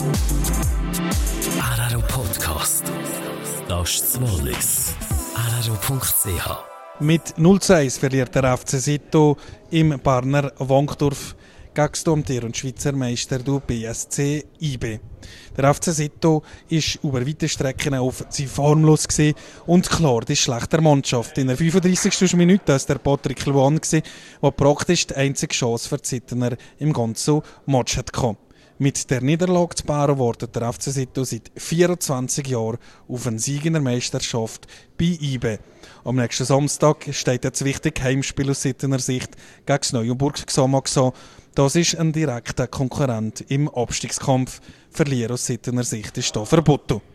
Araro Podcast. Das ist das Wallis. Araro.ch. Mit 0:1 verliert der FC Sito im Barner Wankdorf gegen Sturmtier und Schweizer Meister du BSC IB. Der FC Sito war über weite Strecken offensiv formlos und klar die schlechte Mannschaft. In der 35. Minute war der Patrick Luan, der praktisch die einzige Chance für die Sittener im ganzen Match hatte. Mit der Niederlage zu Baro wartet der FC Sito seit 24 Jahren auf eine Sieg in der Meisterschaft bei IB. Am nächsten Samstag steht das wichtige Heimspiel aus Sittener Sicht gegen das Neuenburg Xamax. Das ist ein direkter Konkurrent im Abstiegskampf. Verlieren aus Sittener Sicht ist hier verboten.